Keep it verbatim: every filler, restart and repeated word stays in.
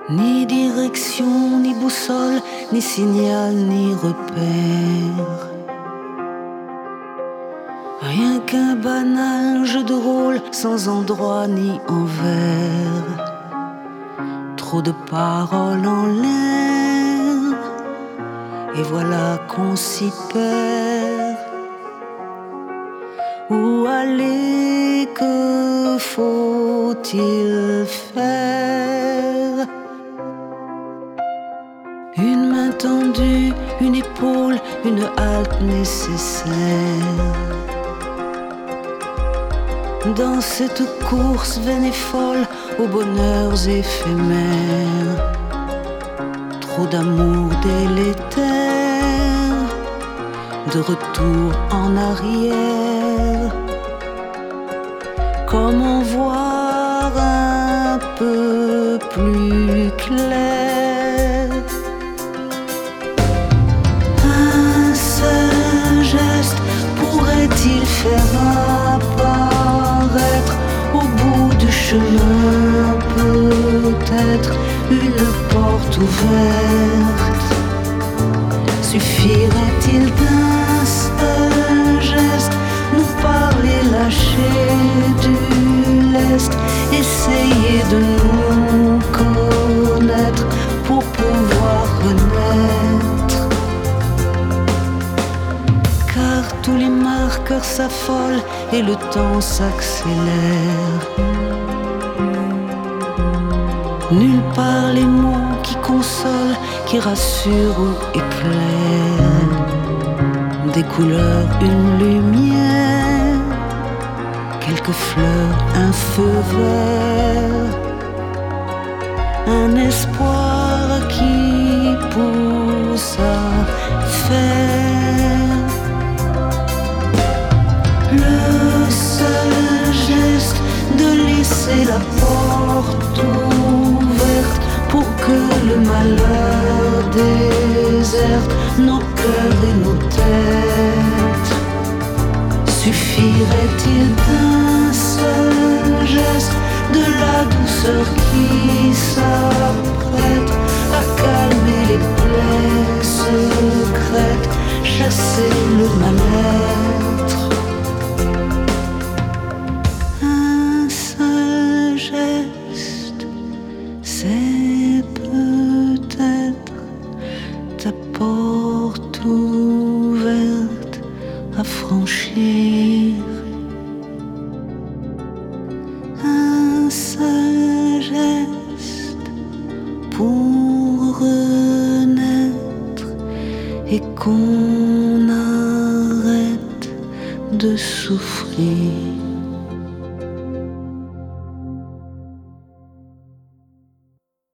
Ni direction, ni boussole, ni signal, ni repère. Rien qu'un banal jeu de rôle, sans endroit ni envers. Trop de paroles en l'air, et voilà qu'on s'y perd. Où aller, que faut-il faire? Une main tendue, une épaule, une halte nécessaire. Dans cette course vaine et folle aux bonheurs éphémères, trop d'amour délétère, de retour en arrière. Comment voir un peu plus clair? Un seul geste pourrait-il faire apparaître au bout du chemin peut-être une porte ouverte? Suffirait-il d'un seul geste, nous parler, lâcher du lest, essayer de nous connaître pour pouvoir renaître? Car tous les marqueurs s'affolent et le temps s'accélère. Nulle part les mots qui consolent, qui rassurent ou éclairent. Des couleurs, une lumière, quelques fleurs, un feu vert, un espoir qui pousse à faire. Le seul geste de laisser la porte ouverte pour que le malheur déserte nos cœurs et nos têtes. Suffirait-il d'un seul geste, de la douceur qui s'apprête à calmer les plaies secrètes, chasser le mal-être? Un seul geste, c'est peut-être ta porte ouverte à franchir. Un seul geste pour renaître et qu'on arrête de souffrir.